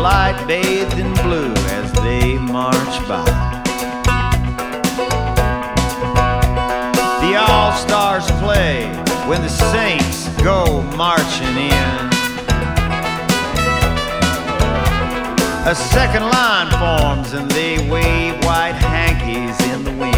light bathed in blue as they march by. The All-Stars play when the Saints go marching in. A second line forms and they wave white hankies in the wind.